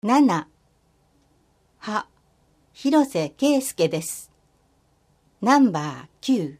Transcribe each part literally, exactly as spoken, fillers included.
なな、は、広瀬圭介です。ナンバーきゅう。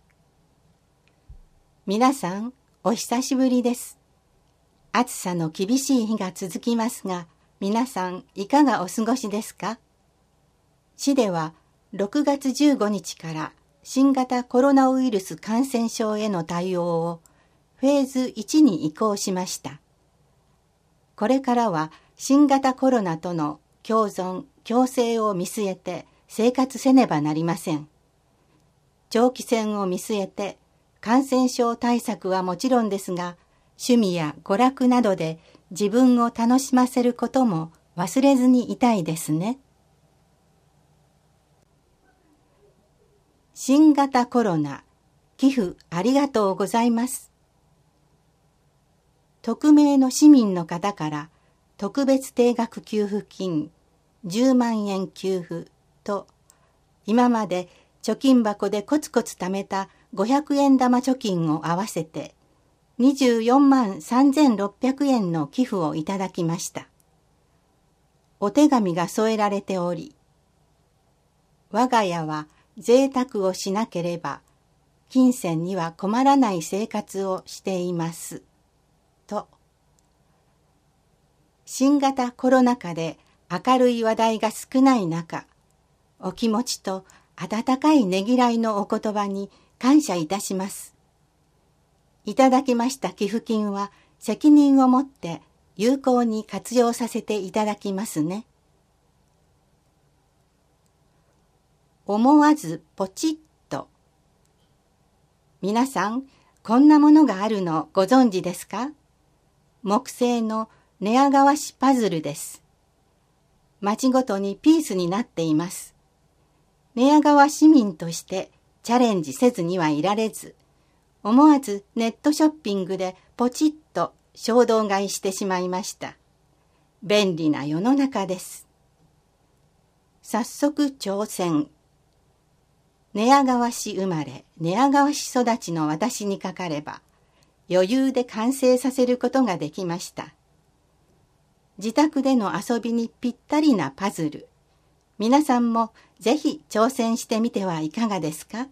皆さん、お久しぶりです。暑さの厳しい日が続きますが、皆さんいかがお過ごしですか？市ではろくがつじゅうごにちから新型コロナウイルス感染症への対応をフェーズいちに移行しました。これからは新型コロナとの共存・共生を見据えて生活せねばなりません。長期戦を見据えて感染症対策はもちろんですが、趣味や娯楽などで自分を楽しませることも忘れずにいたいですね。新型コロナ、寄付ありがとうございます。匿名の市民の方から特別定額給付金じゅうまんえん給付と、今まで貯金箱でコツコツ貯めたごひゃくえん玉貯金を合わせてにじゅうよんまんさんぜんろっぴゃくえんの寄付をいただきました。お手紙が添えられており、我が家は贅沢をしなければ金銭には困らない生活をしていますと。新型コロナ禍で明るい話題が少ない中、お気持ちと温かいねぎらいのお言葉に感謝いたします。いただきました寄付金は責任を持って有効に活用させていただきますね。思わずポチッと。皆さん、こんなものがあるのご存知ですか？木製の寝屋川市パズルです。町ごとにピースになっています。寝屋川市民としてチャレンジせずにはいられず、思わずネットショッピングでポチッと衝動買いしてしまいました。便利な世の中です。早速挑戦。寝屋川市生まれ、寝屋川市育ちの私にかかれば、余裕で完成させることができました。自宅での遊びにぴったりなパズル。皆さんもぜひ挑戦してみてはいかがですか？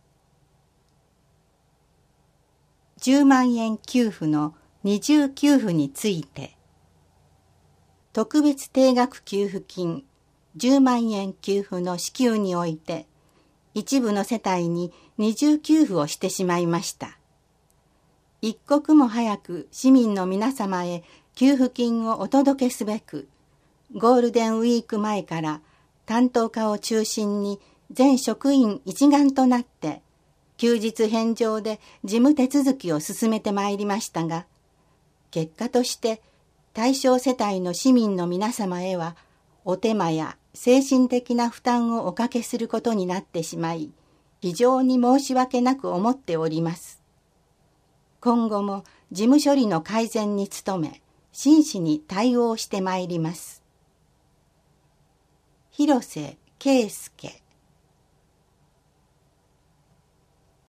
じゅうまんえん給付の二重給付について、特別定額給付金じゅうまんえん給付の支給において、一部の世帯に二重給付をしてしまいました。一刻も早く市民の皆様へ給付金をお届けすべく、ゴールデンウィーク前から担当課を中心に全職員一丸となって休日返上で事務手続きを進めてまいりましたが、結果として対象世帯の市民の皆様へはお手間や精神的な負担をおかけすることになってしまい、非常に申し訳なく思っております。今後も事務処理の改善に努め、真摯に対応してまいります。広瀬圭介。